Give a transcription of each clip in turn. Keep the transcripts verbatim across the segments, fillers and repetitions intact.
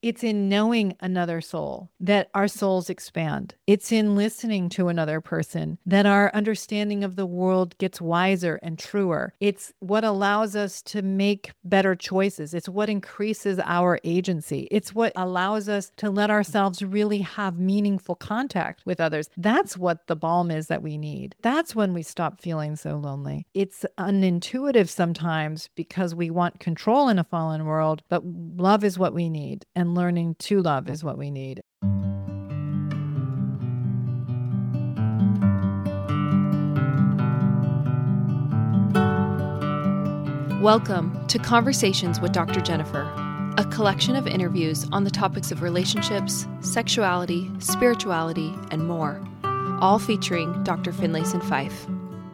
It's in knowing another soul that our souls expand. It's in listening to another person that our understanding of the world gets wiser and truer. It's what allows us to make better choices. It's what increases our agency. It's what allows us to let ourselves really have meaningful contact with others. That's what the balm is that we need. That's when we stop feeling so lonely. It's unintuitive sometimes because we want control in a fallen world, but love is what we need. And learning to love is what we need. Welcome to Conversations with Doctor Jennifer, a collection of interviews on the topics of relationships, sexuality, spirituality, and more, all featuring Doctor Finlayson Fife.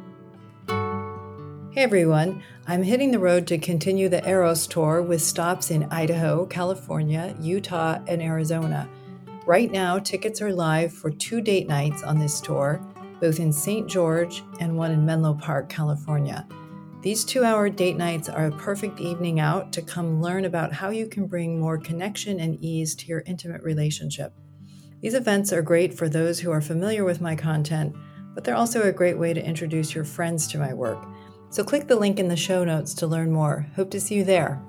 Hey everyone, I'm hitting the road to continue the Eros Tour with stops in Idaho, California, Utah, and Arizona. Right now, tickets are live for two date nights on this tour, both in Saint George and one in Menlo Park, California. These two-hour date nights are a perfect evening out to come learn about how you can bring more connection and ease to your intimate relationship. These events are great for those who are familiar with my content, but they're also a great way to introduce your friends to my work. So click the link in the show notes to learn more. Hope to see you there.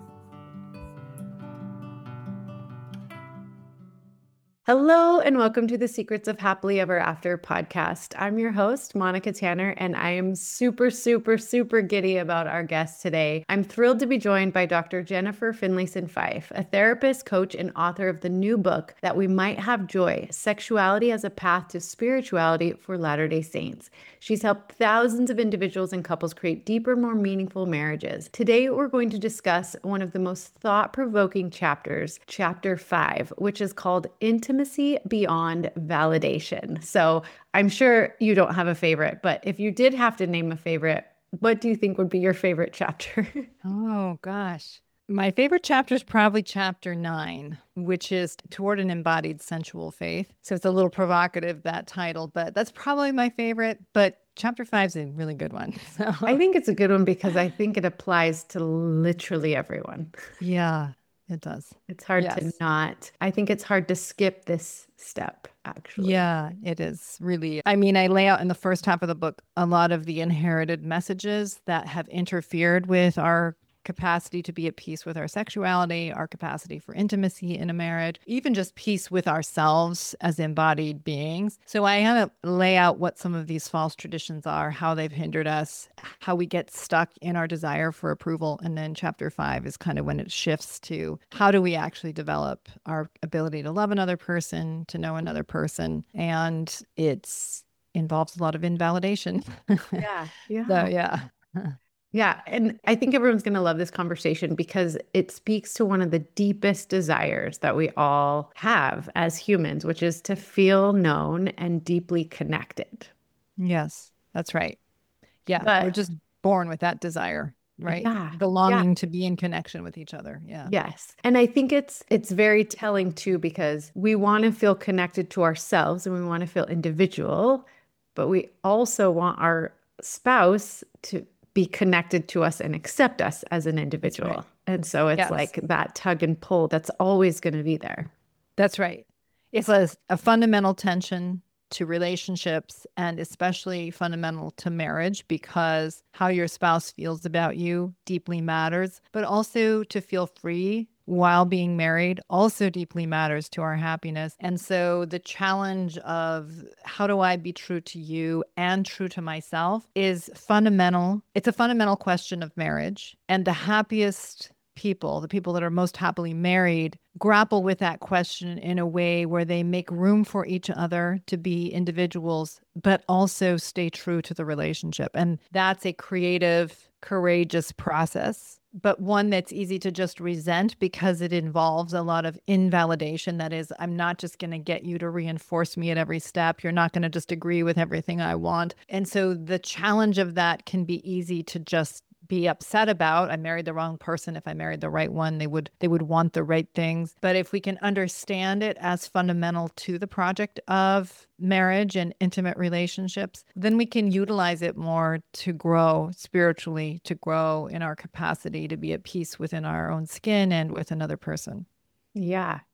Hello, and welcome to the Secrets of Happily Ever After podcast. I'm your host, Monica Tanner, and I am super, super, super giddy about our guest today. I'm thrilled to be joined by Doctor Jennifer Finlayson Fife, a therapist, coach, and author of the new book, That We Might Have Joy, Sexuality as a Path to Spirituality for Latter-day Saints. She's helped thousands of individuals and couples create deeper, more meaningful marriages. Today, we're going to discuss one of the most thought-provoking chapters, Chapter five, which is called Intimacy Beyond Validation. So I'm sure you don't have a favorite, but if you did have to name a favorite, what do you think would be your favorite chapter? Oh, gosh. My favorite chapter is probably chapter nine, which is Toward an Embodied Sensual Faith. So it's a little provocative, that title, but that's probably my favorite. But chapter five is a really good one. So. I think it's a good one because I think it applies to literally everyone. Yeah, it does. It's hard Yes. to not. I think it's hard to skip this step, actually. Yeah, it is really. I mean, I lay out in the first half of the book a lot of the inherited messages that have interfered with our capacity to be at peace with our sexuality, our capacity for intimacy in a marriage, even just peace with ourselves as embodied beings. So I kind of lay out what some of these false traditions are, how they've hindered us, how we get stuck in our desire for approval. And then chapter five is kind of when it shifts to how do we actually develop our ability to love another person, to know another person. And it's involves a lot of invalidation. Yeah. Yeah. So, yeah. Yeah. And I think everyone's going to love this conversation because it speaks to one of the deepest desires that we all have as humans, which is to feel known and deeply connected. Yes, that's right. Yeah. But- we're just born with that desire, right? Yeah, The longing yeah. to be in connection with each other. Yeah. Yes. And I think it's it's very telling too, because we want to feel connected to ourselves and we want to feel individual, but we also want our spouse to be connected to us and accept us as an individual. Right. And so it's Yes. like that tug and pull that's always going to be there. That's right. It's a, a fundamental tension to relationships and especially fundamental to marriage, because how your spouse feels about you deeply matters, but also to feel free while being married also deeply matters to our happiness. And so the challenge of how do I be true to you and true to myself is fundamental. It's a fundamental question of marriage. And the happiest people, the people that are most happily married, grapple with that question in a way where they make room for each other to be individuals, but also stay true to the relationship. And that's a creative, courageous process, but one that's easy to just resent because it involves a lot of invalidation. That is, I'm not just going to get you to reinforce me at every step. You're not going to just agree with everything I want. And so the challenge of that can be easy to just be upset about. I married the wrong person. If I married the right one, they would they would want the right things. But if we can understand it as fundamental to the project of marriage and intimate relationships, then we can utilize it more to grow spiritually, to grow in our capacity to be at peace within our own skin and with another person. Yeah.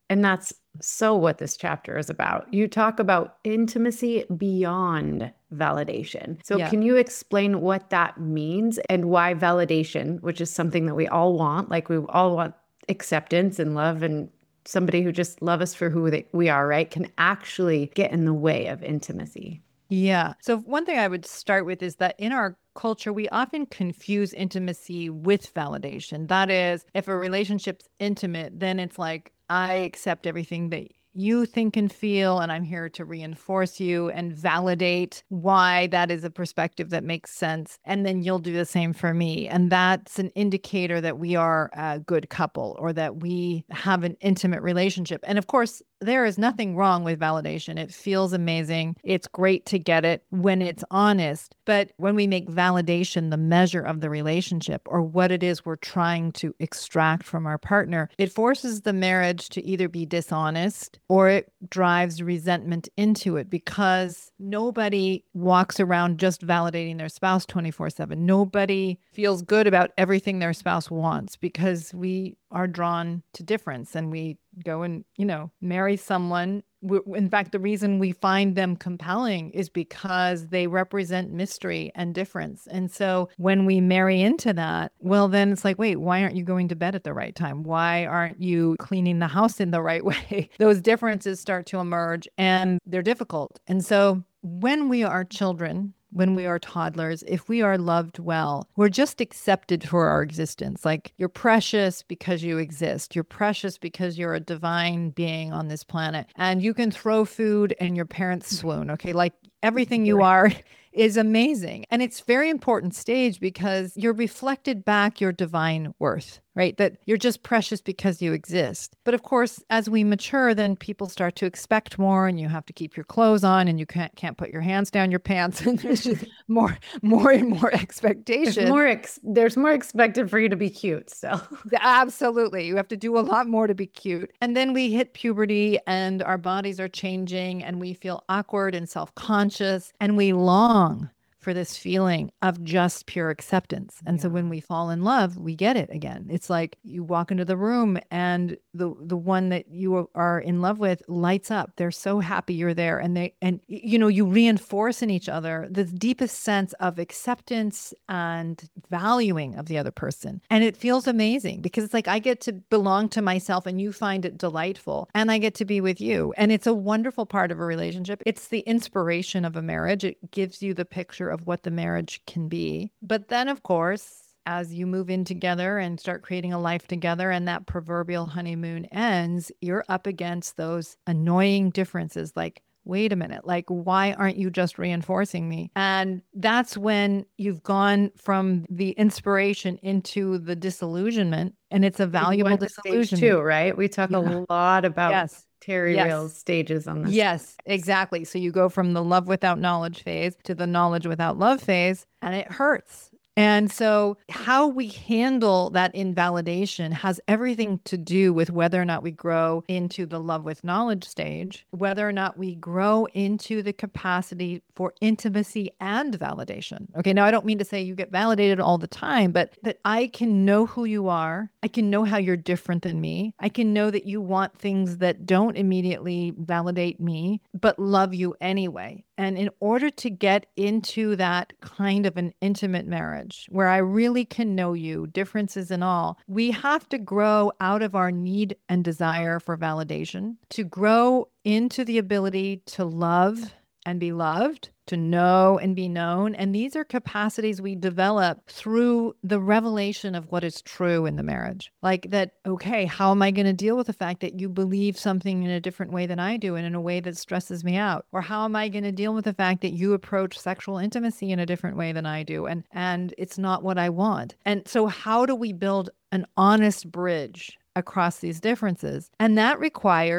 And that's so what this chapter is about. You talk about intimacy beyond validation. So Yeah. can you explain what that means and why validation, which is something that we all want, like we all want acceptance and love and somebody who just love us for who they, we are, right, can actually get in the way of intimacy? Yeah. So one thing I would start with is that in our culture, we often confuse intimacy with validation. That is, if a relationship's intimate, then it's like, I accept everything that you think and feel, and I'm here to reinforce you and validate why that is a perspective that makes sense. And then you'll do the same for me. And that's an indicator that we are a good couple or that we have an intimate relationship. And of course, there is nothing wrong with validation. It feels amazing. It's great to get it when it's honest. But when we make validation the measure of the relationship or what it is we're trying to extract from our partner, it forces the marriage to either be dishonest or it drives resentment into it, because nobody walks around just validating their spouse twenty-four seven. Nobody feels good about everything their spouse wants, because we are drawn to difference and we go and, you know, marry someone. In fact, the reason we find them compelling is because they represent mystery and difference. And so when we marry into that, well, then it's like, wait, why aren't you going to bed at the right time? Why aren't you cleaning the house in the right way? Those differences start to emerge and they're difficult. And so when we are children, when we are toddlers, if we are loved well, we're just accepted for our existence. Like, you're precious because you exist. You're precious because you're a divine being on this planet. And you can throw food and your parents swoon, okay? Like, everything you are is amazing. And it's very important stage because you're reflected back your divine worth, right? That you're just precious because you exist. But of course, as we mature, then people start to expect more, and you have to keep your clothes on, and you can't can't put your hands down your pants, and there's just more more and more expectation. There's more ex- there's more expected for you to be cute. So absolutely, you have to do a lot more to be cute. And then we hit puberty and our bodies are changing and we feel awkward and self-conscious, and we long for this feeling of just pure acceptance. And yeah. So when we fall in love, we get it again. It's like you walk into the room and the the one that you are in love with lights up. They're so happy you're there. And they and you know, you reinforce in each other the deepest sense of acceptance and valuing of the other person. And it feels amazing because it's like I get to belong to myself and you find it delightful, and I get to be with you. And it's a wonderful part of a relationship. It's the inspiration of a marriage. It gives you the picture of what the marriage can be. But then, of course, as you move in together and start creating a life together and that proverbial honeymoon ends, you're up against those annoying differences like, wait a minute, like, why aren't you just reinforcing me? And that's when you've gone from the inspiration into the disillusionment, and it's a valuable disillusionment too, right? We talk yeah. a lot about yes. Terry yes. Reals stages on this. Yes, exactly. So you go from the love without knowledge phase to the knowledge without love phase, and it hurts. And so how we handle that invalidation has everything to do with whether or not we grow into the love with knowledge stage, whether or not we grow into the capacity for intimacy and validation. Okay, now I don't mean to say you get validated all the time, but that I can know who you are. I can know how you're different than me. I can know that you want things that don't immediately validate me, but love you anyway. And in order to get into that kind of an intimate marriage where I really can know you, differences and all, we have to grow out of our need and desire for validation, to grow into the ability to love and be loved, to know and be known. And these are capacities we develop through the revelation of what is true in the marriage. Like that, okay, how am I going to deal with the fact that you believe something in a different way than I do and in a way that stresses me out? Or how am I going to deal with the fact that you approach sexual intimacy in a different way than I do? And, and it's not what I want. And so how do we build an honest bridge across these differences? And that requires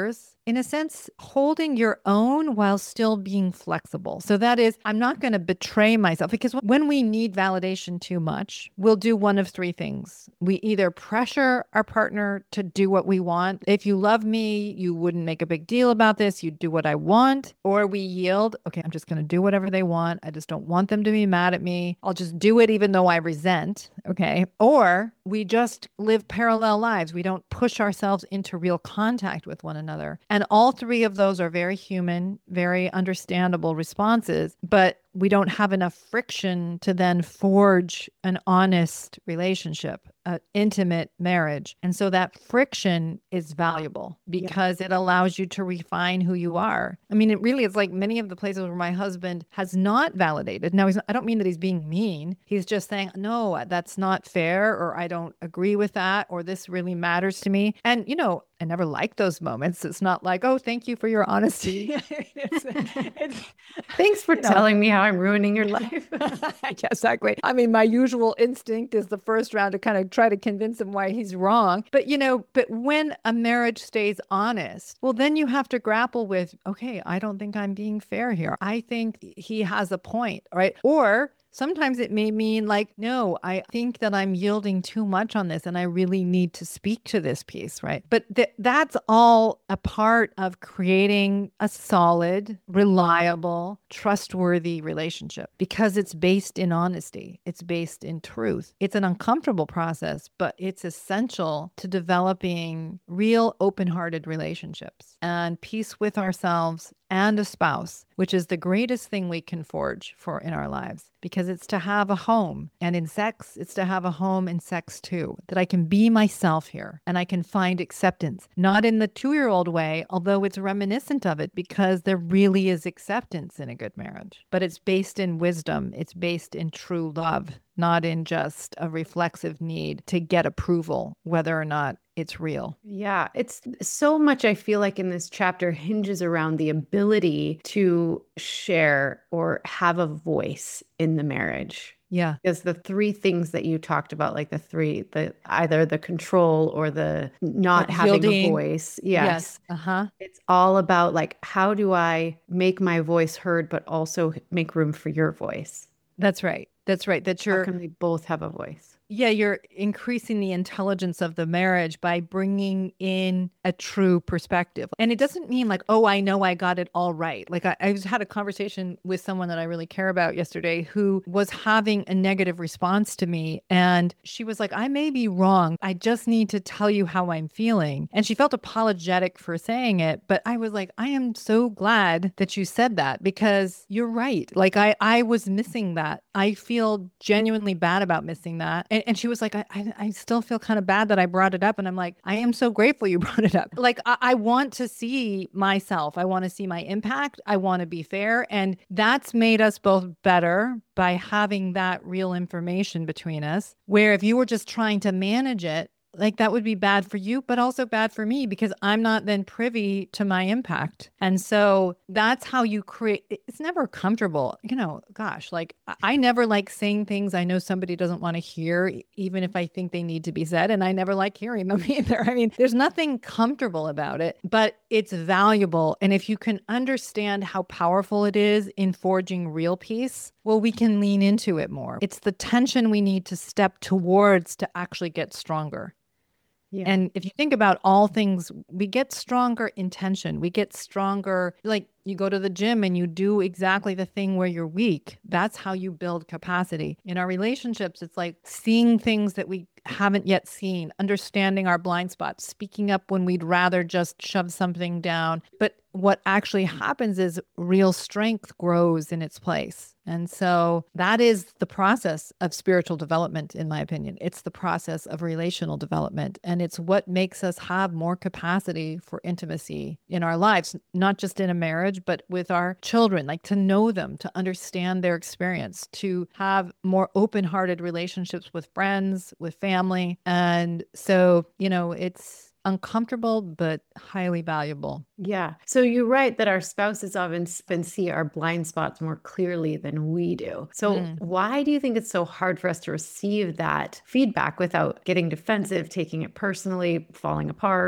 in a sense, holding your own while still being flexible. So that is, I'm not going to betray myself, because when we need validation too much, we'll do one of three things. We either pressure our partner to do what we want. If you love me, you wouldn't make a big deal about this. You'd do what I want. Or we yield. Okay, I'm just going to do whatever they want. I just don't want them to be mad at me. I'll just do it even though I resent. Okay. Or we just live parallel lives. We don't push ourselves into real contact with one another. And all three of those are very human, very understandable responses, but we don't have enough friction to then forge an honest relationship, an intimate marriage. And so that friction is valuable because yeah. it allows you to refine who you are. I mean, it really is like many of the places where my husband has not validated. Now, he's not, I don't mean that he's being mean. He's just saying, no, that's not fair, or I don't agree with that, or this really matters to me. And, you know, I never like those moments. It's not like, oh, thank you for your honesty. it's, it's, Thanks for you know. telling me how I'm ruining your life. Yeah, exactly. I mean, my usual instinct is the first round to kind of try to convince him why he's wrong. But, you know, but when a marriage stays honest, well, then you have to grapple with, okay, I don't think I'm being fair here. I think he has a point, right? Or sometimes it may mean like, no, I think that I'm yielding too much on this and I really need to speak to this piece, right? But th- that's all a part of creating a solid, reliable, trustworthy relationship because it's based in honesty. It's based in truth. It's an uncomfortable process, but it's essential to developing real open-hearted relationships and peace with ourselves and a spouse, which is the greatest thing we can forge for in our lives, because it's to have a home. And in sex, it's to have a home in sex too, that I can be myself here and I can find acceptance, not in the two-year-old way, although it's reminiscent of it, because there really is acceptance in a good marriage. But it's based in wisdom. It's based in true love, not in just a reflexive need to get approval, whether or not it's real. Yeah, it's so much, I feel like in this chapter hinges around the ability to share or have a voice in the marriage. Yeah. Because the three things that you talked about, like the three, the either the control or the not Like having yielding. a voice. Yes. Yes. Uh-huh. It's all about like, how do I make my voice heard, but also make room for your voice? That's right. That's right. That you're, how can we both have a voice? Yeah, you're increasing the intelligence of the marriage by bringing in a true perspective. And it doesn't mean like, oh, I know I got it all right. Like I, I just had a conversation with someone that I really care about yesterday who was having a negative response to me. And she was like, I may be wrong. I just need to tell you how I'm feeling. And she felt apologetic for saying it. But I was like, I am so glad that you said that, because you're right. Like I, I was missing that. I feel genuinely bad about missing that. And, and she was like, I, I, I still feel kind of bad that I brought it up. And I'm like, I am so grateful you brought it up. Like, I, I want to see myself. I want to see my impact. I want to be fair. And that's made us both better by having that real information between us, where if you were just trying to manage it, like that would be bad for you, but also bad for me, because I'm not then privy to my impact. And so that's how you create, it's never comfortable. You know, gosh, like I never like saying things I know somebody doesn't want to hear, even if I think they need to be said. And I never like hearing them either. I mean, there's nothing comfortable about it, but it's valuable. And if you can understand how powerful it is in forging real peace, well, we can lean into it more. It's the tension we need to step towards to actually get stronger. Yeah. And if you think about all things, we get stronger in tension. We get stronger, like you go to the gym and you do exactly the thing where you're weak. That's how you build capacity. In our relationships, it's like seeing things that we haven't yet seen, understanding our blind spots, speaking up when we'd rather just shove something down. But what actually happens is real strength grows in its place. And so that is the process of spiritual development, in my opinion. It's the process of relational development. And it's what makes us have more capacity for intimacy in our lives, not just in a marriage, but with our children, like to know them, to understand their experience, to have more open-hearted relationships with friends, with family. And so, you know, it's uncomfortable, but highly valuable. Yeah. So you're right that our spouses often see our blind spots more clearly than we do. So mm. why do you think it's so hard for us to receive that feedback without getting defensive, taking it personally, falling apart?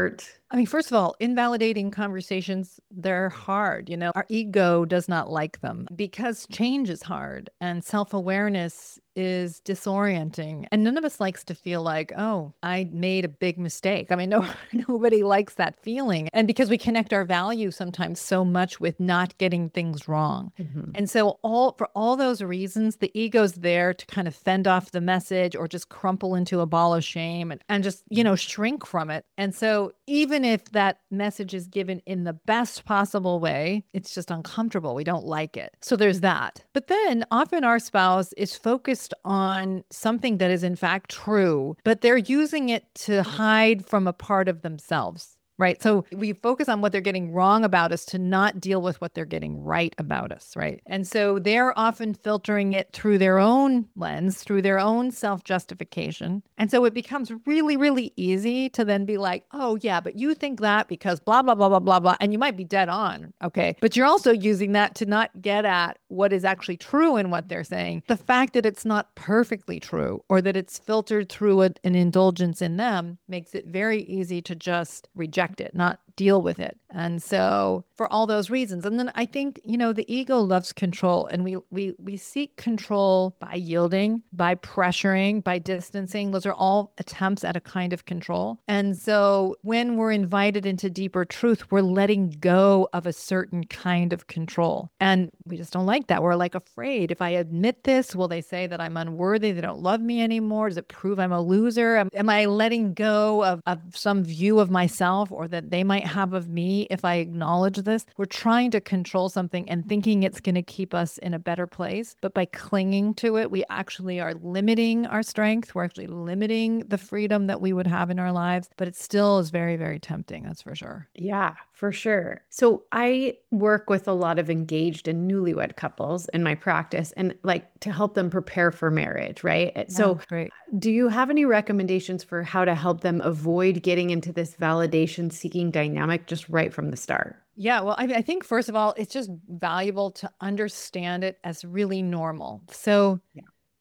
I mean, first of all, invalidating conversations, they're hard. You know, our ego does not like them because change is hard and self-awareness is disorienting. And none of us likes to feel like, oh, I made a big mistake. I mean, no, nobody likes that feeling. And because we connect our value sometimes so much with not getting things wrong. Mm-hmm. And so all for all those reasons, the ego's there to kind of fend off the message or just crumple into a ball of shame and, and just, you know, shrink from it. And so even if that message is given in the best possible way, it's just uncomfortable. We don't like it. So there's that. But then often our spouse is focused on something that is in fact true, but they're using it to hide from a part of themselves. Right. So we focus on what they're getting wrong about us to not deal with what they're getting right about us. Right. And so they're often filtering it through their own lens, through their own self-justification. And so it becomes really, really easy to then be like, oh, yeah, but you think that because blah, blah, blah, blah, blah, blah. And you might be dead on. OK, but you're also using that to not get at what is actually true in what they're saying. The fact that it's not perfectly true or that it's filtered through a, an indulgence in them makes it very easy to just reject it, not deal with it. And so for all those reasons. And then I think, you know, the ego loves control, and we we we seek control by yielding, by pressuring, by distancing. Those are all attempts at a kind of control. And so when we're invited into deeper truth, we're letting go of a certain kind of control. And we just don't like that. We're like afraid. If I admit this, will they say that I'm unworthy? They don't love me anymore? Does it prove I'm a loser? Am, am I letting go of, of some view of myself or that they might have of me if I acknowledge this? We're trying to control something and thinking it's going to keep us in a better place. But by clinging to it, we actually are limiting our strength. We're actually limiting the freedom that we would have in our lives. But it still is very, very tempting. That's for sure. Yeah, for sure. So I work with a lot of engaged and newlywed couples in my practice and like to help them prepare for marriage, right? Yeah, so great. Do you have any recommendations for how to help them avoid getting into this validation seeking dynamic just right from the start? Yeah, well, I, I think first of all, it's just valuable to understand it as really normal. So, yeah.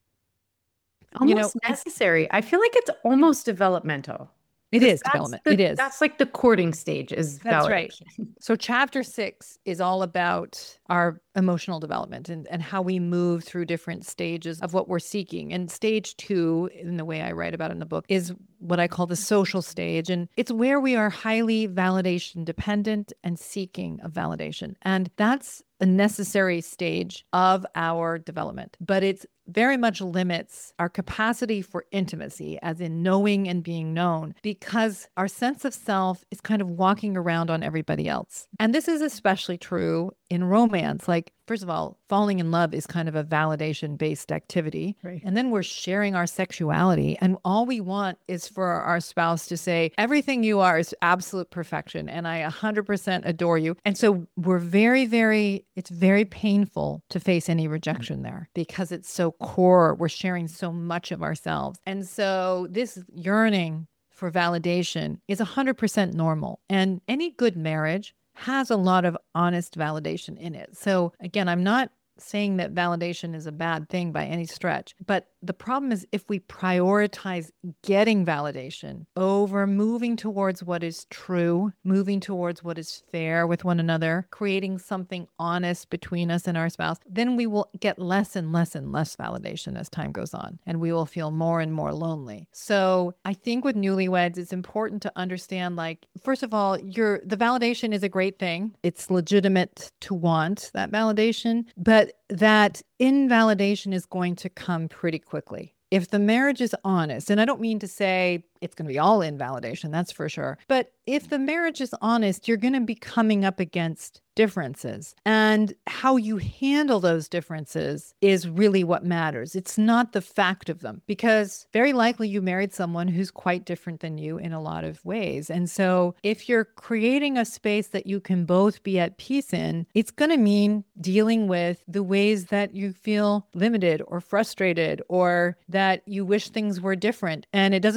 Almost you know, necessary. I feel like it's almost developmental. It is development. The, it is. That's like the courting stage is That's validation. right. So chapter six is all about our emotional development and, and how we move through different stages of what we're seeking. And stage two, in the way I write about it in the book, is what I call the social stage. And it's where we are highly validation dependent and seeking of validation. And that's a necessary stage of our development, but it's very much limits our capacity for intimacy, as in knowing and being known, because our sense of self is kind of walking around on everybody else. And this is especially true in romance. Like, first of all, falling in love is kind of a validation-based activity. Right. And then we're sharing our sexuality. And all we want is for our spouse to say, everything you are is absolute perfection. And I one hundred percent adore you. And so we're very, very, it's very painful to face any rejection there because it's so core. We're sharing so much of ourselves. And so this yearning for validation is one hundred percent normal. And any good marriage has a lot of honest validation in it. So again, I'm not saying that validation is a bad thing by any stretch, but the problem is if we prioritize getting validation over moving towards what is true, moving towards what is fair with one another, creating something honest between us and our spouse, then we will get less and less and less validation as time goes on, and we will feel more and more lonely. So I think with newlyweds, it's important to understand, like, first of all, your the validation is a great thing. It's legitimate to want that validation, but that invalidation is going to come pretty quickly. If the marriage is honest, and I don't mean to say it's going to be all invalidation, that's for sure. But if the marriage is honest, you're going to be coming up against differences. And how you handle those differences is really what matters. It's not the fact of them, because very likely you married someone who's quite different than you in a lot of ways. And so if you're creating a space that you can both be at peace in, it's going to mean dealing with the ways that you feel limited or frustrated or that you wish things were different. And it doesn't mean that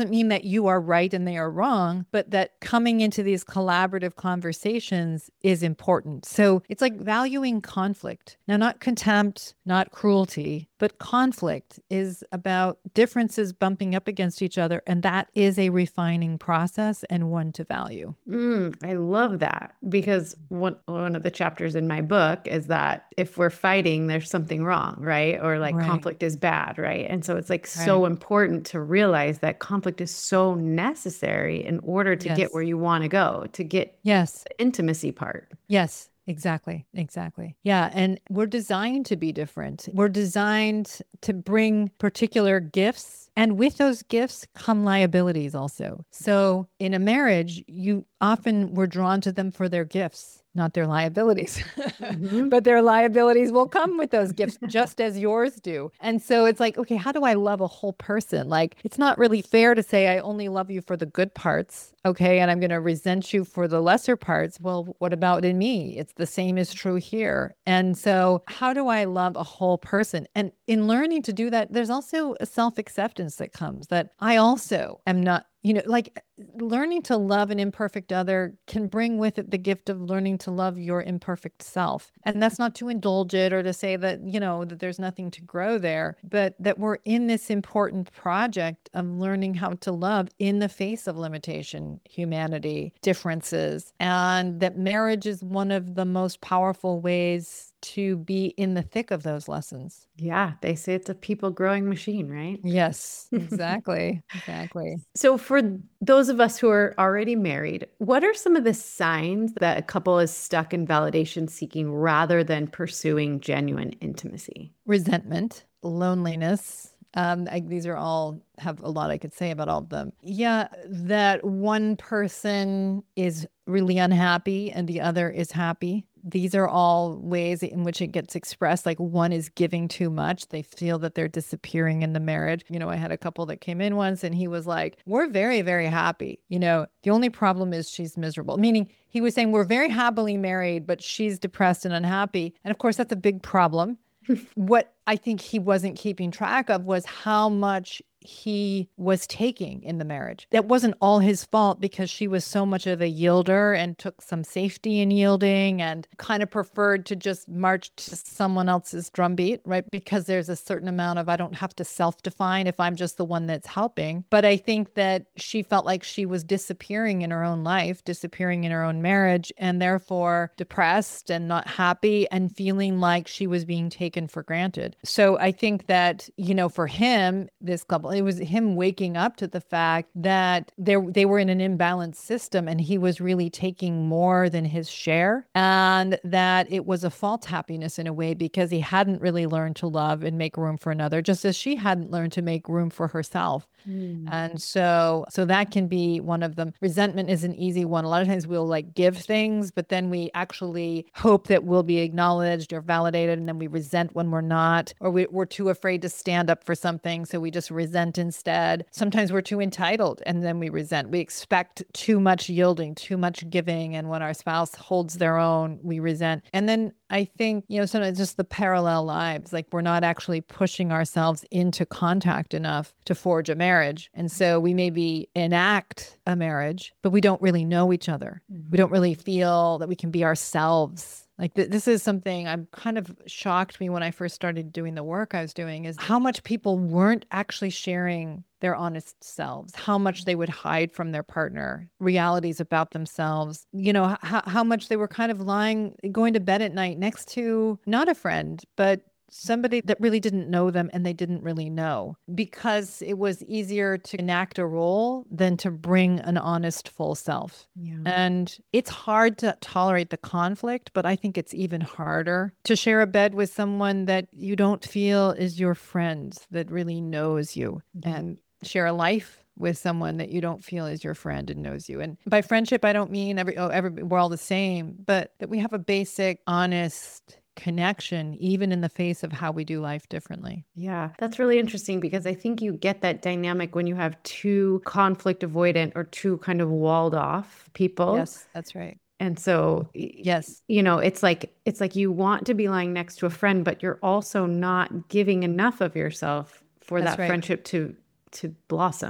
you are right and they are wrong, but that coming into these collaborative conversations is important. So it's like valuing conflict. Now, not contempt, not cruelty, but conflict is about differences bumping up against each other. And that is a refining process and one to value. Mm, I love that, because one, one of the chapters in my book is that if we're fighting, there's something wrong, right? Or like Right. conflict is bad, right? And so it's like so Right. important to realize that conflict is so necessary in order to Yes. get where you want to go, to get Yes. the intimacy part. Yes. Exactly. Exactly. Yeah. And we're designed to be different. We're designed to bring particular gifts. And with those gifts come liabilities also. So in a marriage, you often were drawn to them for their gifts, not their liabilities. Mhm. But their liabilities will come with those gifts just as yours do. And so it's like, okay, how do I love a whole person? Like, it's not really fair to say I only love you for the good parts. Okay. And I'm going to resent you for the lesser parts. Well, what about in me? It's the same is true here. And so how do I love a whole person? And in learning to do that, there's also a self-acceptance that comes that I also am not, you know, like learning to love an imperfect other can bring with it the gift of learning to love your imperfect self. And that's not to indulge it or to say that, you know, that there's nothing to grow there, but that we're in this important project of learning how to love in the face of limitation, humanity, differences, and that marriage is one of the most powerful ways to be in the thick of those lessons. Yeah, they say it's a people growing machine, right? Yes, exactly. Exactly. So for those of us who are already married, what are some of the signs that a couple is stuck in validation seeking rather than pursuing genuine intimacy? Resentment, loneliness. Um, I, these are all have a lot I could say about all of them. Yeah, that one person is really unhappy and the other is happy. These are all ways in which it gets expressed. Like one is giving too much. They feel that they're disappearing in the marriage. You know, I had a couple that came in once and he was like, we're very, very happy. You know, the only problem is she's miserable. Meaning he was saying we're very happily married, but she's depressed and unhappy. And of course, that's a big problem. What I think he wasn't keeping track of was how much he was taking in the marriage. That wasn't all his fault because she was so much of a yielder and took some safety in yielding and kind of preferred to just march to someone else's drumbeat, right? Because there's a certain amount of, I don't have to self-define if I'm just the one that's helping. But I think that she felt like she was disappearing in her own life, disappearing in her own marriage, and therefore depressed and not happy and feeling like she was being taken for granted. So I think that, you know, for him, this couple, it was him waking up to the fact that they they were in an imbalanced system and he was really taking more than his share, and that it was a false happiness in a way because he hadn't really learned to love and make room for another, just as she hadn't learned to make room for herself. Mm. And so so that can be one of them. Resentment is an easy one. A lot of times we'll like give things, but then we actually hope that we'll be acknowledged or validated, and then we resent when we're not, or we, we're too afraid to stand up for something, so we just resent instead. Sometimes we're too entitled and then we resent. We expect too much yielding, too much giving, and when our spouse holds their own, we resent. And then I think, you know, sometimes just the parallel lives, like we're not actually pushing ourselves into contact enough to forge a marriage. And so we maybe enact a marriage, but we don't really know each other. Mm-hmm. We don't really feel that we can be ourselves. Like th- this is something I'm kind of shocked me when I first started doing the work I was doing, is how much people weren't actually sharing their honest selves, how much they would hide from their partner, realities about themselves, you know, h- how much they were kind of lying, going to bed at night next to not a friend, but somebody that really didn't know them and they didn't really know, because it was easier to enact a role than to bring an honest full self. Yeah. And it's hard to tolerate the conflict, but I think it's even harder to share a bed with someone that you don't feel is your friend, that really knows you, mm-hmm. and share a life with someone that you don't feel is your friend and knows you. And by friendship, I don't mean every, oh, every, we're all the same, but that we have a basic, honest connection, even in the face of how we do life differently. Yeah, that's really interesting, because I think you get that dynamic when you have two conflict avoidant or two kind of walled off people. Yes, that's right. And so, yes, you know, it's like, it's like you want to be lying next to a friend, but you're also not giving enough of yourself for that's that right. friendship to, to blossom.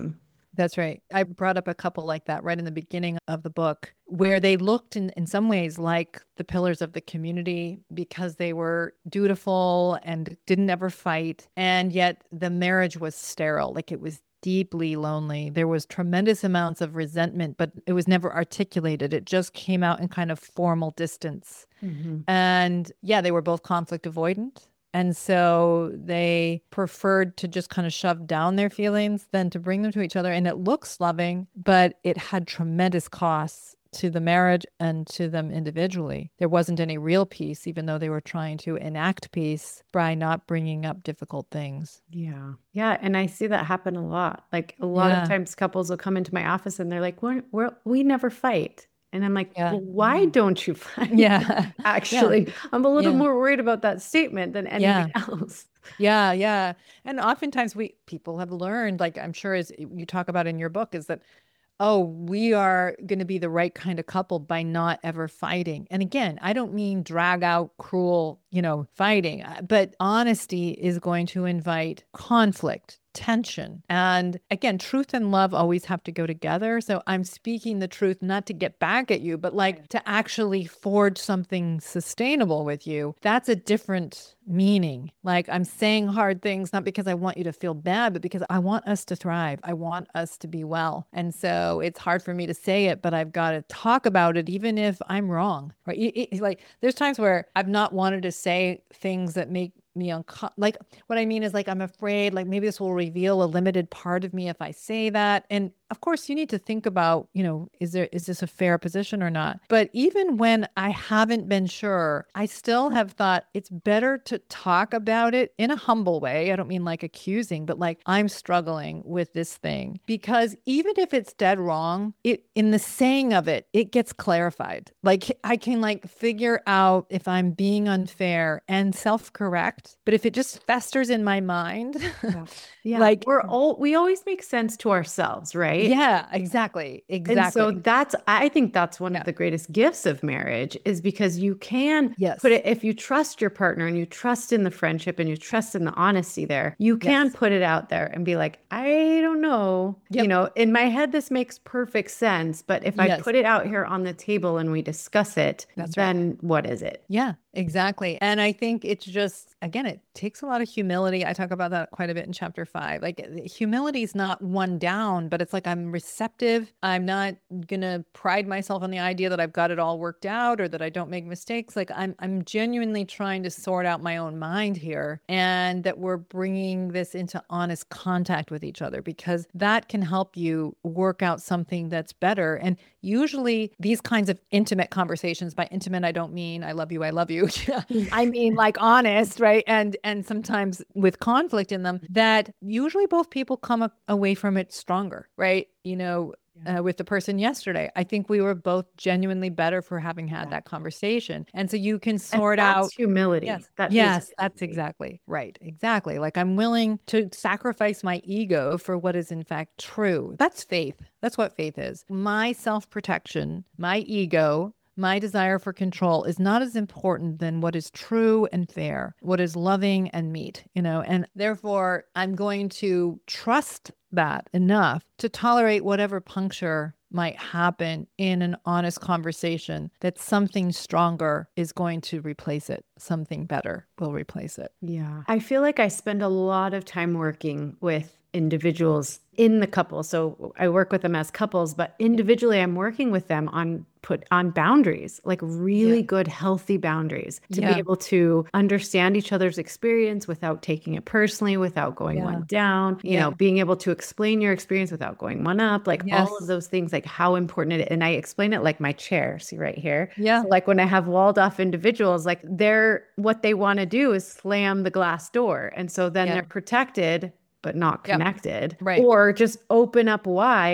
That's right. I brought up a couple like that right in the beginning of the book, where they looked in, in some ways like the pillars of the community because they were dutiful and didn't ever fight. And yet the marriage was sterile, like it was deeply lonely. There was tremendous amounts of resentment, but it was never articulated. It just came out in kind of formal distance. Mm-hmm. And yeah, they were both conflict avoidant. And so they preferred to just kind of shove down their feelings than to bring them to each other. And it looks loving, but it had tremendous costs to the marriage and to them individually. There wasn't any real peace, even though they were trying to enact peace by not bringing up difficult things. Yeah. Yeah. And I see that happen a lot. Like a lot Yeah. of times couples will come into my office and they're like, we're, we're, we never fight. And I'm like, Yeah. well, why don't you fight? Yeah. Actually, Yeah. I'm a little Yeah. more worried about that statement than anything Yeah. else. Yeah, yeah. And oftentimes we people have learned, like I'm sure as you talk about in your book, is that, oh, we are going to be the right kind of couple by not ever fighting. And again, I don't mean drag out cruel, you know, fighting, uh, but honesty is going to invite conflict, tension. And again, truth and love always have to go together. So I'm speaking the truth, not to get back at you, but like to actually forge something sustainable with you. That's a different meaning. Like I'm saying hard things, not because I want you to feel bad, but because I want us to thrive. I want us to be well. And so it's hard for me to say it, but I've got to talk about it, even if I'm wrong, right? It, it, like there's times where I've not wanted to say things that make me uncomfortable. Like what I mean is like, I'm afraid like maybe this will reveal a limited part of me if I say that. And of course you need to think about, you know, is there, is this a fair position or not? But even when I haven't been sure, I still have thought it's better to talk about it in a humble way. I don't mean like accusing, but like I'm struggling with this thing, because even if it's dead wrong, it in the saying of it, it gets clarified. Like I can like figure out if I'm being unfair and self-correct. But if it just festers in my mind, Yeah. Yeah. like we're all, we always make sense to ourselves, right? yeah, exactly. Exactly. And so that's, I think that's one Yeah. of the greatest gifts of marriage, is because you can Yes. put it, if you trust your partner and you trust in the friendship and you trust in the honesty there, you can Yes. put it out there and be like, I don't know, Yep. you know, in my head, this makes perfect sense. But if I Yes. put it out here on the table and we discuss it, That's right. then what is it? Yeah, exactly. And I think it's just, again, it takes a lot of humility. I talk about that quite a bit in chapter five. Like humility is not one down, but it's like I'm receptive. I'm not going to pride myself on the idea that I've got it all worked out or that I don't make mistakes. Like I'm, I'm genuinely trying to sort out my own mind here, and that we're bringing this into honest contact with each other, because that can help you work out something that's better. And usually these kinds of intimate conversations, by intimate, I don't mean I love you, I love you. I mean like honest, right? And and sometimes with conflict in them, that usually both people come a- away from it stronger, right? You know, uh, with the person yesterday, I think we were both genuinely better for having had Yeah. that conversation. And so you can And sort that's out. humility. Yes. That is yes, that's humility. exactly right. Exactly. Like I'm willing to sacrifice my ego for what is in fact true. That's faith. That's what faith is. My self-protection, my ego, my desire for control is not as important than what is true and fair, what is loving and meet, you know, and therefore I'm going to trust that enough to tolerate whatever puncture might happen in an honest conversation, that something stronger is going to replace it. Something better will replace it. Yeah. I feel like I spend a lot of time working with individuals in the couple. So I work with them as couples, but individually I'm working with them on put on boundaries, like really Yeah. good, healthy boundaries, to Yeah. be able to understand each other's experience without taking it personally, without going Yeah. one down, you Yeah. know, being able to explain your experience without going one up, like all Yes. of those things, like how important it is. And I explain it like my chair, see right here. Yeah. So like when I have walled off individuals, like they're, what they want to do is slam the glass door. And so then Yeah. they're protected, but not Yep. connected, Right. or just open up wide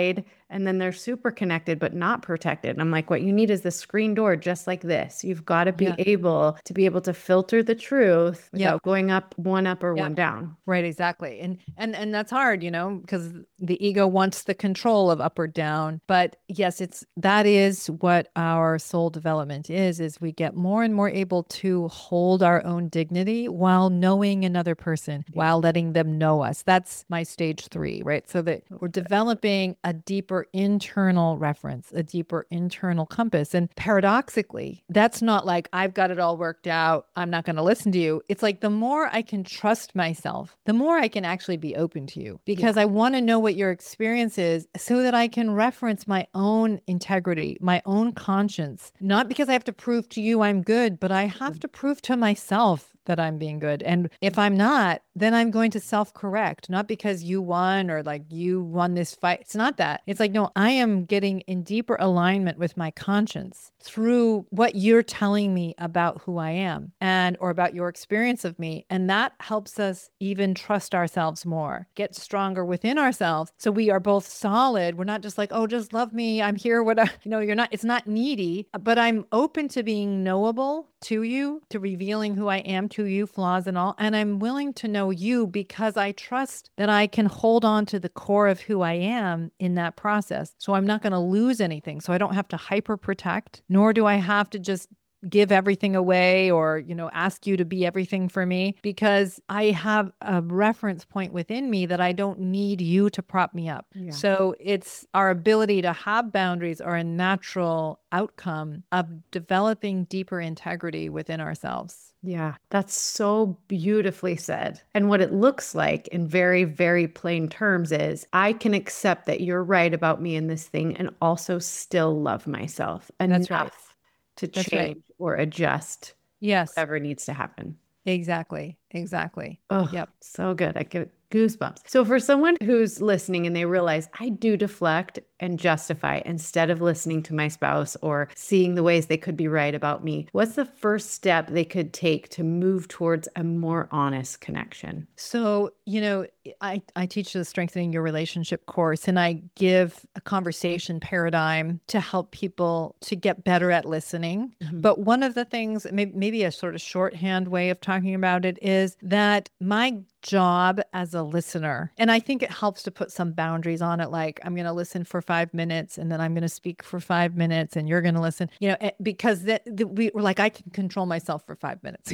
and then they're super connected, but not protected. And I'm like, what you need is the screen door, just like this. You've got to be Yeah. able to be able to filter the truth without Yep. going up one up or Yep. one down. Right, exactly. And and and that's hard, you know, because the ego wants the control of up or down. But yes, it's that is what our soul development is, is we get more and more able to hold our own dignity while knowing another person, while letting them know us. That's my stage three, right? So that we're developing a deeper internal reference, a deeper internal compass. And paradoxically, that's not like I've got it all worked out, I'm not going to listen to you. It's like the more I can trust myself, the more I can actually be open to you, because Yeah. I want to know what your experience is so that I can reference my own integrity, my own conscience, not because I have to prove to you I'm good, but I have to prove to myself that I'm being good. And if I'm not, then I'm going to self-correct, not because you won or like you won this fight. It's not that. It's like, no, I am getting in deeper alignment with my conscience through what you're telling me about who I am and or about your experience of me. And that helps us even trust ourselves more, get stronger within ourselves. So we are both solid. We're not just like, oh, just love me, I'm here, whatever. You know, you're not, it's not needy, but I'm open to being knowable to you, to revealing who I am to you, flaws and all. And I'm willing to know you because I trust that I can hold on to the core of who I am in that process. So I'm not going to lose anything. So I don't have to hyper protect, nor do I have to just give everything away or, you know, ask you to be everything for me, because I have a reference point within me that I don't need you to prop me up. Yeah. So it's our ability to have boundaries are a natural outcome of developing deeper integrity within ourselves. Yeah, that's so beautifully said. And what it looks like in very, very plain terms is I can accept that you're right about me in this thing and also still love myself enough That's right. to That's change right. or adjust Yes, whatever needs to happen. exactly. Exactly. Oh, Yep. so good. I get goosebumps. So for someone who's listening and they realize I do deflect and justify instead of listening to my spouse or seeing the ways they could be right about me, what's the first step they could take to move towards a more honest connection? So, you know, I, I teach the Strengthening Your Relationship course, and I give a conversation paradigm to help people to get better at listening. Mhm. But one of the things, maybe, maybe a sort of shorthand way of talking about it, is that my job as a listener, and I think it helps to put some boundaries on it, like I'm going to listen for five minutes and then I'm going to speak for five minutes and you're going to listen, you know, because that we were like, I can control myself for five minutes.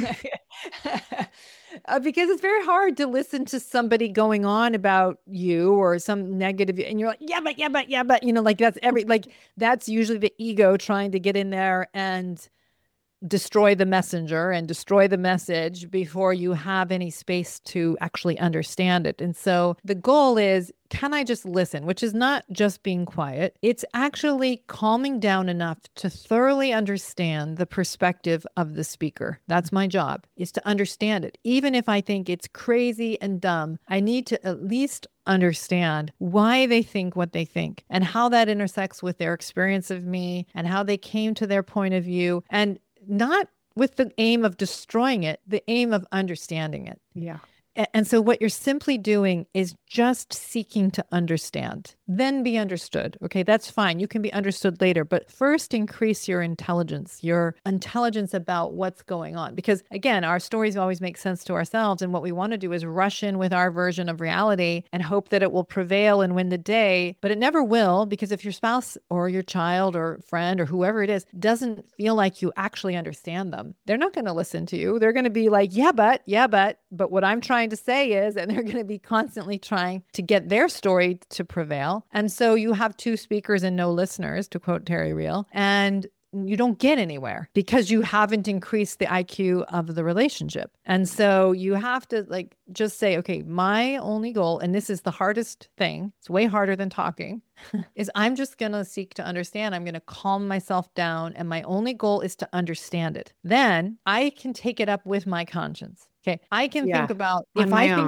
Uh, because it's very hard to listen to somebody going on about you or some negative, and you're like, yeah, but, yeah, but, yeah, but, you know, like that's every, like that's usually the ego trying to get in there and destroy the messenger and destroy the message before you have any space to actually understand it. And so the goal is, can I just listen? Which is not just being quiet. It's actually calming down enough to thoroughly understand the perspective of the speaker. That's my job, is to understand it. Even if I think it's crazy and dumb, I need to at least understand why they think what they think and how that intersects with their experience of me and how they came to their point of view, and not with the aim of destroying it, the aim of understanding it. Yeah. And so what you're simply doing is just seeking to understand, then be understood. Okay, that's fine. You can be understood later, but first increase your intelligence, your intelligence about what's going on. Because again, our stories always make sense to ourselves. And what we want to do is rush in with our version of reality and hope that it will prevail and win the day. But it never will, because if your spouse or your child or friend or whoever it is doesn't feel like you actually understand them, they're not going to listen to you. They're going to be like, yeah, but, yeah, but, but what I'm trying to say is, and they're going to be constantly trying to get their story to prevail. And so you have two speakers and no listeners, to quote Terry Real, and you don't get anywhere because you haven't increased the I Q of the relationship. And so you have to like just say, okay, my only goal, and this is the hardest thing, it's way harder than talking, is I'm just going to seek to understand. I'm going to calm myself down. And my only goal is to understand it. Then I can take it up with my conscience. Okay. I can Yeah, think about on if my I think own. there's,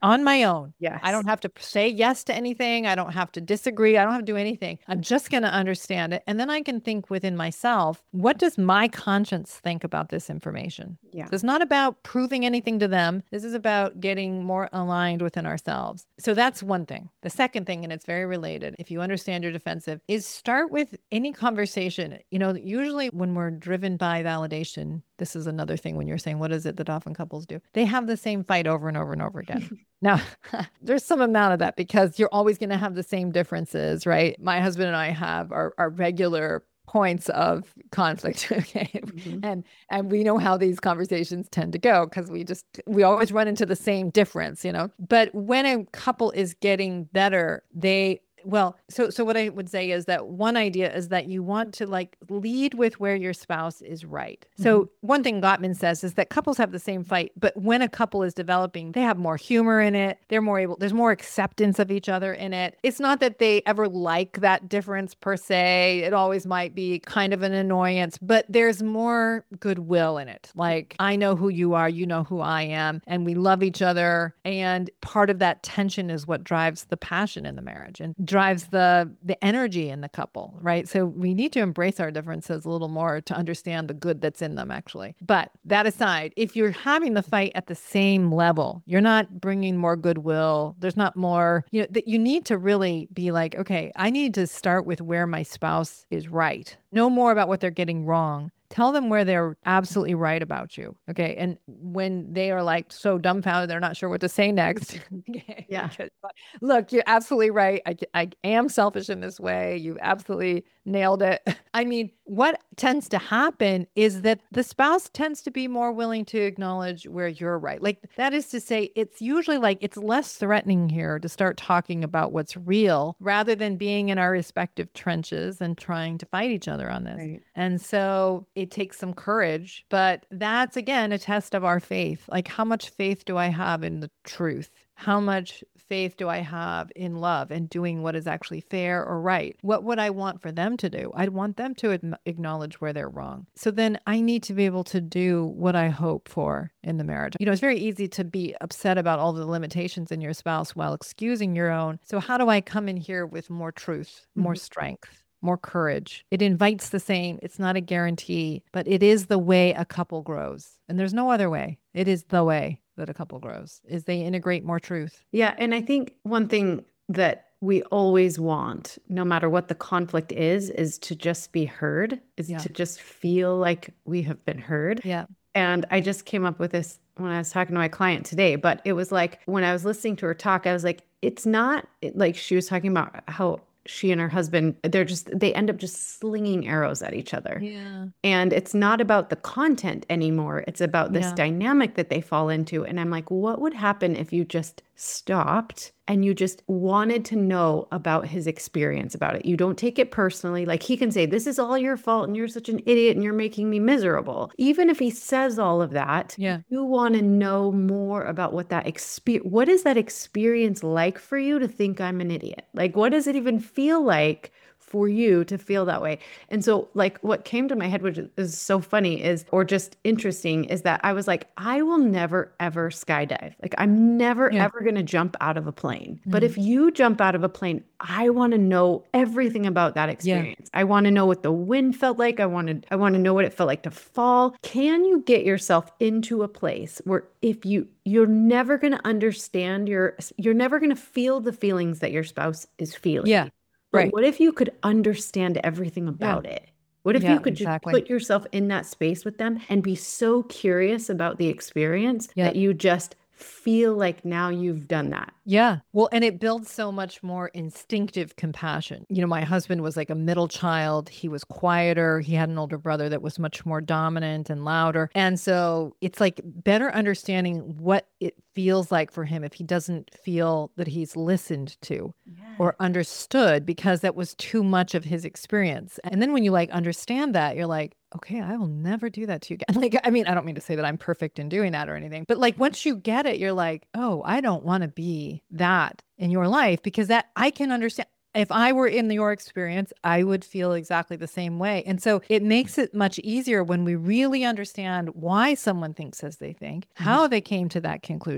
on my own. Yes. I don't have to say yes to anything. I don't have to disagree. I don't have to do anything. I'm just going to understand it. And then I can think within myself, what does my conscience think about this information? Yeah. So it's not about proving anything to them. This is about getting more aligned within ourselves. So that's one thing. The second thing, and it's very related, if you understand your defensive, is start with any conversation. You know, usually when we're driven by validation, this is another thing when you're saying, what is it that often couples do? They have the same fight over and over and over again. Now, there's some amount of that because you're always going to have the same differences, right? My husband and I have our, our regular points of conflict. Okay. Mm-hmm. And, and we know how these conversations tend to go because we just, we always run into the same difference, you know, but when a couple is getting better, they Well, so so what I would say is that one idea is that you want to like lead with where your spouse is right. So mm-hmm. one thing Gottman says is that couples have the same fight, but when a couple is developing, they have more humor in it. They're more able, there's more acceptance of each other in it. It's not that they ever like that difference per se. It always might be kind of an annoyance, but there's more goodwill in it. Like, I know who you are, you know who I am, and we love each other. And part of that tension is what drives the passion in the marriage and drives the the energy in the couple, right? So we need to embrace our differences a little more to understand the good that's in them, actually. But that aside, if you're having the fight at the same level, you're not bringing more goodwill. There's not more, you know, that you need to really be like, okay, I need to start with where my spouse is right. Know more about what they're getting wrong. Tell them where they're absolutely right about you. Okay. And when they are like so dumbfounded, they're not sure what to say next. Okay? Yeah. Look, you're absolutely right. I, I am selfish in this way. You absolutely nailed it. I mean, what tends to happen is that the spouse tends to be more willing to acknowledge where you're right. Like, that is to say, it's usually like it's less threatening here to start talking about what's real rather than being in our respective trenches and trying to fight each other on this. Right. And so it takes some courage, but that's again a test of our faith. Like, how much faith do I have in the truth? How much faith do I have in love and doing what is actually fair or right? What would I want for them to do? I'd want them to ad- acknowledge where they're wrong. So then I need to be able to do what I hope for in the marriage. You know, it's very easy to be upset about all the limitations in your spouse while excusing your own. So how do I come in here with more truth, more mm-hmm. strength, more courage? It invites the same. It's not a guarantee, but it is the way a couple grows. And there's no other way. It is the way that a couple grows, is they integrate more truth. Yeah. And I think one thing that we always want, no matter what the conflict is, is to just be heard, is yeah. to just feel like we have been heard. Yeah. And I just came up with this when I was talking to my client today, but it was like, when I was listening to her talk, I was like, it's not like she was talking about how she and her husband, they're just, they end up just slinging arrows at each other. Yeah. And it's not about the content anymore. It's about this yeah. dynamic that they fall into. And I'm like, what would happen if you just stopped and you just wanted to know about his experience about it? You don't take it personally. Like, he can say, this is all your fault and you're such an idiot and you're making me miserable. Even if he says all of that, yeah. you want to know more about what that experience, what is that experience like for you to think I'm an idiot? Like, what does it even feel like for you to feel that way? And so, like, what came to my head, which is so funny is, or just interesting, is that I was like, I will never, ever skydive. Like, I'm never, yeah. ever going to jump out of a plane. Mm-hmm. But if you jump out of a plane, I want to know everything about that experience. Yeah. I want to know what the wind felt like. I want to, I want to know what it felt like to fall. Can you get yourself into a place where if you, you're never going to understand your, you're never going to feel the feelings that your spouse is feeling. Yeah. But right. what if you could understand everything about yeah. it? What if yeah, you could exactly. just put yourself in that space with them and be so curious about the experience yeah. that you just feel like now you've done that? Yeah. Well, and it builds so much more instinctive compassion. You know, my husband was like a middle child. He was quieter. He had an older brother that was much more dominant and louder. And so it's like better understanding what it feels like for him if he doesn't feel that he's listened to yeah. or understood, because that was too much of his experience. And then when you like understand that, you're like, okay, I will never do that to you again. Like, I mean, I don't mean to say that I'm perfect in doing that or anything, but like once you get it, you're like, oh, I don't want to be that in your life, because that I can understand. If I were in your experience, I would feel exactly the same way. And so it makes it much easier when we really understand why someone thinks as they think, how they came to that conclusion.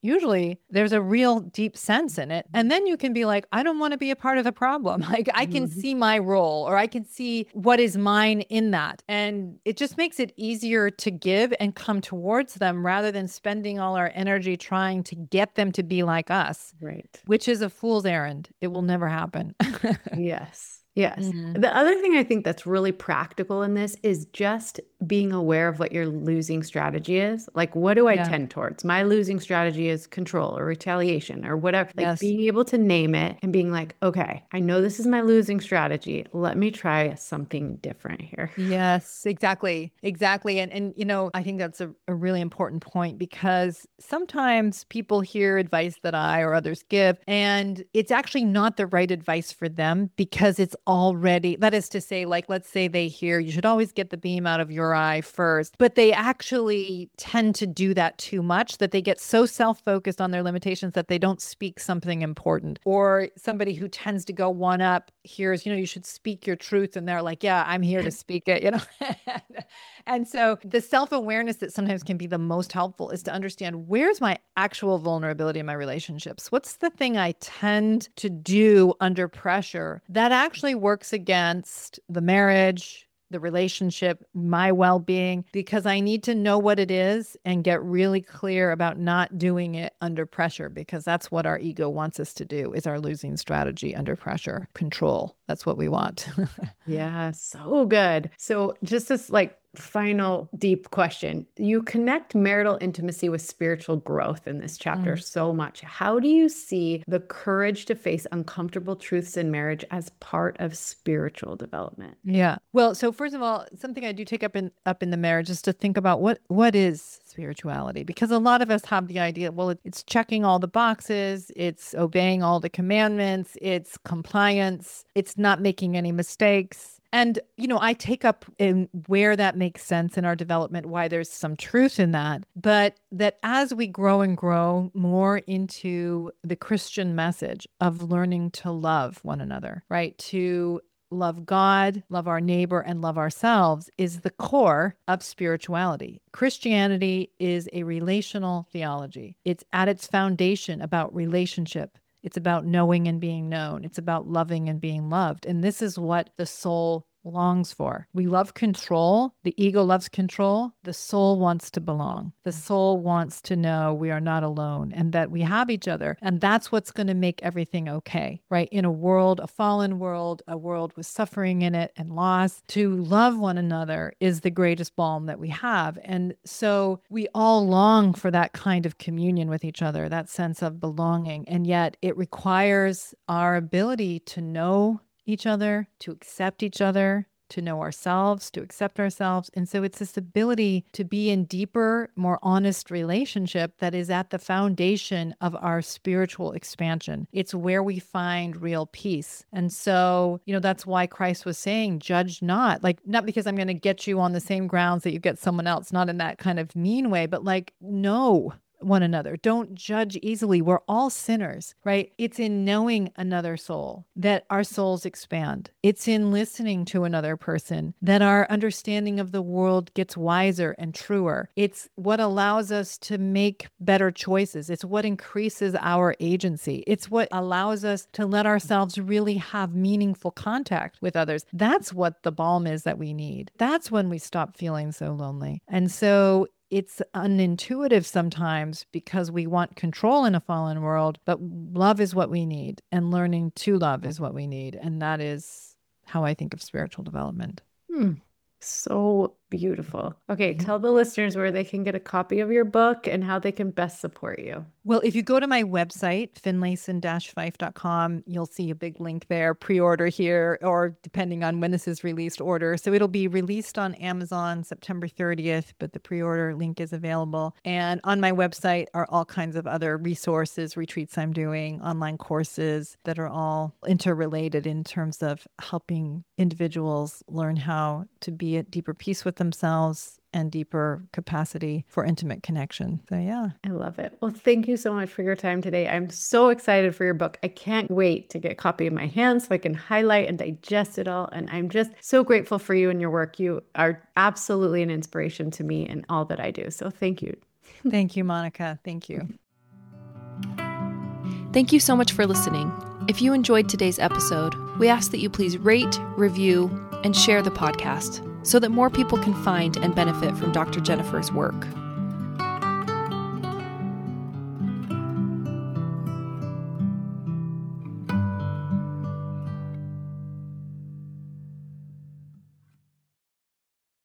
usually there's a real deep sense in it. And then you can be like, I don't want to be a part of the problem. Like I can mm-hmm. see my role, or I can see what is mine in that. And it just makes it easier to give and come towards them rather than spending all our energy trying to get them to be like us. Right. Which is a fool's errand. It will never happen. Yes. Yes. Mm-hmm. The other thing I think that's really practical in this is just being aware of what your losing strategy is. Like, what do I Yeah. tend towards? My losing strategy is control or retaliation or whatever. Like Yes. being able to name it and being like, okay, I know this is my losing strategy. Let me try something different here. Yes, exactly. Exactly. And, and you know, I think that's a, a really important point, because sometimes people hear advice that I or others give, and it's actually not the right advice for them because it's already, that is to say, like, let's say they hear you should always get the beam out of your eye first, but they actually tend to do that too much, that they get so self-focused on their limitations that they don't speak something important. Or somebody who tends to go one up hears, you know, you should speak your truth. And they're like, yeah, I'm here to speak it, you know? And so the self-awareness that sometimes can be the most helpful is to understand, where's my actual vulnerability in my relationships? What's the thing I tend to do under pressure that actually works against the marriage, the relationship, my well-being, because I need to know what it is and get really clear about not doing it under pressure, because that's what our ego wants us to do, is our losing strategy under pressure. Control. That's what we want. Yeah, so good. So just this like final deep question. You connect marital intimacy with spiritual growth in this chapter mm. so much. How do you see the courage to face uncomfortable truths in marriage as part of spiritual development? Yeah. Well, so first of all, something I do take up in up in the marriage is to think about what what is spirituality, because a lot of us have the idea, well, it, it's checking all the boxes, it's obeying all the commandments, it's compliance, it's not making any mistakes. And, you know, I take up in where that makes sense in our development, why there's some truth in that, but that as we grow and grow more into the Christian message of learning to love one another, right? To love God, love our neighbor, and love ourselves is the core of spirituality. Christianity is a relational theology. It's at its foundation about relationship. It's about knowing and being known. It's about loving and being loved. And this is what the soul longs for. We love control. The ego loves control. The soul wants to belong. The soul wants to know we are not alone and that we have each other. And that's what's going to make everything okay, right? In a world, a fallen world, a world with suffering in it and loss, to love one another is the greatest balm that we have. And so we all long for that kind of communion with each other, that sense of belonging. And yet it requires our ability to know each other, to accept each other, to know ourselves, to accept ourselves. And so it's this ability to be in deeper, more honest relationship that is at the foundation of our spiritual expansion. It's where we find real peace. And so, you know, that's why Christ was saying, judge not, like, not because I'm going to get you on the same grounds that you get someone else, not in that kind of mean way, but like, no. One another. Don't judge easily. We're all sinners, right? It's in knowing another soul that our souls expand. It's in listening to another person that our understanding of the world gets wiser and truer. It's what allows us to make better choices. It's what increases our agency. It's what allows us to let ourselves really have meaningful contact with others. That's what the balm is that we need. That's when we stop feeling so lonely. And so it's unintuitive sometimes because we want control in a fallen world, but love is what we need, and learning to love is what we need. And that is how I think of spiritual development. Hmm. So beautiful. Okay, tell the listeners where they can get a copy of your book and how they can best support you. Well, if you go to my website, finlayson dash fife dot com, you'll see a big link there, pre-order here, or depending on when this is released, order. So it'll be released on Amazon September thirtieth, but the pre-order link is available. And on my website are all kinds of other resources, retreats I'm doing, online courses that are all interrelated in terms of helping individuals learn how to be at deeper peace with themselves and deeper capacity for intimate connection. So yeah. I love it. Well, thank you so much for your time today. I'm so excited for your book. I can't wait to get a copy in my hands so I can highlight and digest it all. And I'm just so grateful for you and your work. You are absolutely an inspiration to me in all that I do. So thank you. Thank you, Monica. Thank you. Thank you so much for listening. If you enjoyed today's episode, we ask that you please rate, review, and share the podcast so that more people can find and benefit from Doctor Jennifer's work.